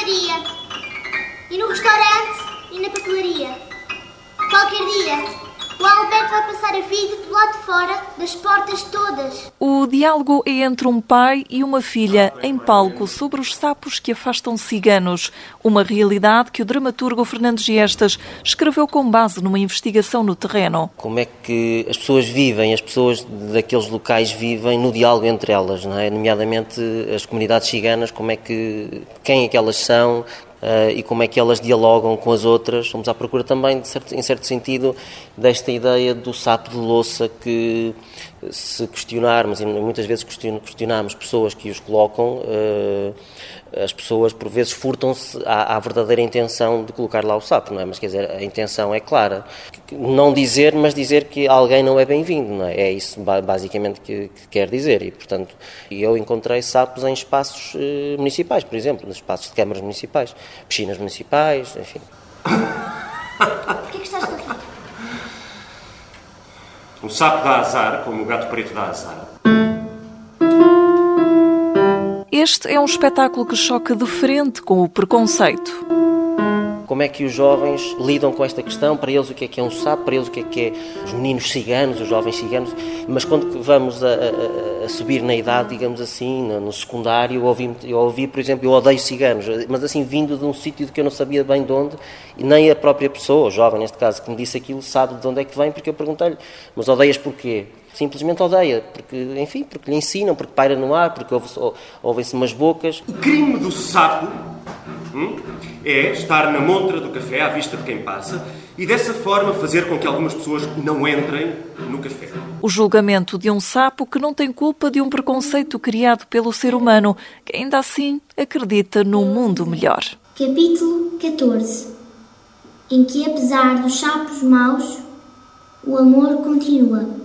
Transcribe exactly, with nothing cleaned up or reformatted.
padaria, e no restaurante, e na papelaria. Qualquer dia, o Alberto vai passar a vida do lado de fora das portas todas. O diálogo é entre um pai e uma filha em palco sobre os sapos que afastam ciganos. Uma realidade que o dramaturgo Fernando Giestas escreveu com base numa investigação no terreno. Como é que as pessoas vivem, as pessoas daqueles locais vivem no diálogo entre elas, não é? Nomeadamente as comunidades ciganas, como é que, quem é que elas são, Uh, e como é que elas dialogam com as outras. Vamos à procura também, de certo, em certo sentido, desta ideia do sapo de louça que, se questionarmos, e muitas vezes questionamos pessoas que os colocam, uh, as pessoas por vezes furtam-se à, à verdadeira intenção de colocar lá o sapo, não é? Mas quer dizer, a intenção é clara. Não dizer, mas dizer que alguém não é bem-vindo, não é? É isso basicamente que, que quer dizer. E, portanto, eu encontrei sapos em espaços uh, municipais, por exemplo, nos espaços de câmaras municipais, piscinas municipais, enfim. Porquê que estás a rir? Um sapo dá azar, como o gato preto dá azar. Este é um espetáculo que choca de frente com o preconceito. Como é que os jovens lidam com esta questão? Para eles o que é que é um sapo, para eles o que é que é os meninos ciganos, os jovens ciganos. Mas quando vamos a, a, a subir na idade, digamos assim, no, no secundário, eu ouvi, eu ouvi, por exemplo, eu odeio ciganos, mas assim, vindo de um sítio de que eu não sabia bem de onde, e nem a própria pessoa, o jovem neste caso, que me disse aquilo, sabe de onde é que vem, porque eu perguntei-lhe, mas odeias porquê? Simplesmente odeia, porque, enfim, porque lhe ensinam, porque paira no ar, porque ouvem-se umas bocas. O crime do sapo hum, é estar na montra do café à vista de quem passa e dessa forma fazer com que algumas pessoas não entrem no café. O julgamento de um sapo que não tem culpa de um preconceito criado pelo ser humano, que ainda assim acredita num mundo melhor. Capítulo catorze, em que apesar dos sapos maus, o amor continua.